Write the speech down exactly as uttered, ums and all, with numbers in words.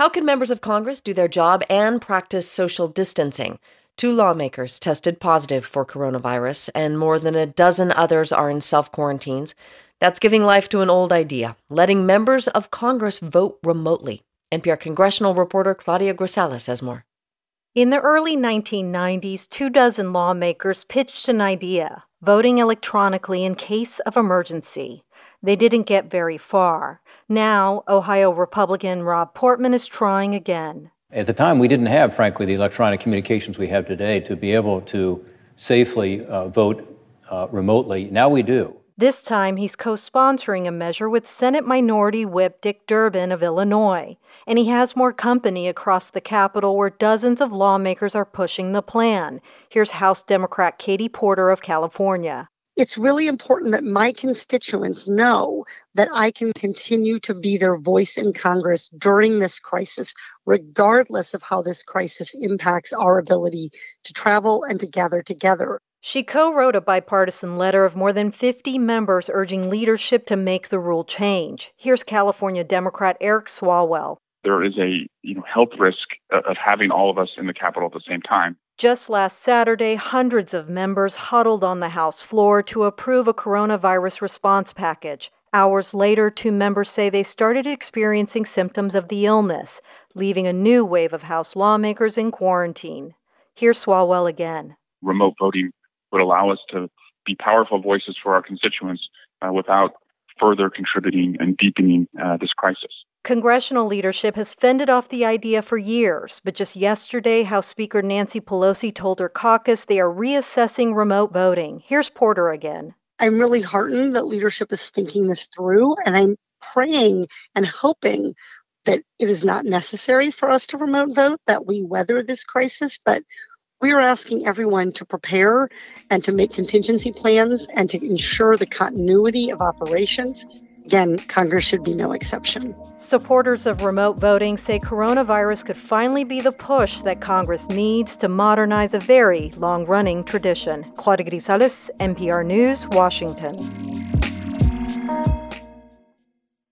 How can members of Congress do their job and practice social distancing? Two lawmakers tested positive for coronavirus, and more than a dozen others are in self-quarantines. That's giving life to an old idea, letting members of Congress vote remotely. N P R congressional reporter Claudia Grisales has more. In the early nineteen nineties, two dozen lawmakers pitched an idea, voting electronically in case of emergency. They didn't get very far. Now, Ohio Republican Rob Portman is trying again. At the time, we didn't have, frankly, the electronic communications we have today to be able to safely uh, vote uh, remotely. Now we do. This time, he's co-sponsoring a measure with Senate Minority Whip Dick Durbin of Illinois. And he has more company across the Capitol where dozens of lawmakers are pushing the plan. Here's House Democrat Katie Porter of California. It's really important that my constituents know that I can continue to be their voice in Congress during this crisis, regardless of how this crisis impacts our ability to travel and to gather together. She co-wrote a bipartisan letter of more than fifty members urging leadership to make the rule change. Here's California Democrat Eric Swalwell. There is a you know health risk of having all of us in the Capitol at the same time. Just last Saturday, hundreds of members huddled on the House floor to approve a coronavirus response package. Hours later, two members say they started experiencing symptoms of the illness, leaving a new wave of House lawmakers in quarantine. Here's Swalwell again. Remote voting would allow us to be powerful voices for our constituents uh, without further contributing and deepening uh, this crisis. Congressional leadership has fended off the idea for years, but just yesterday, House Speaker Nancy Pelosi told her caucus they are reassessing remote voting. Here's Porter again. I'm really heartened that leadership is thinking this through, and I'm praying and hoping that it is not necessary for us to remote vote, that we weather this crisis, but we are asking everyone to prepare and to make contingency plans and to ensure the continuity of operations. Again, Congress should be no exception. Supporters of remote voting say coronavirus could finally be the push that Congress needs to modernize a very long-running tradition. Claudia Grisales, N P R News, Washington.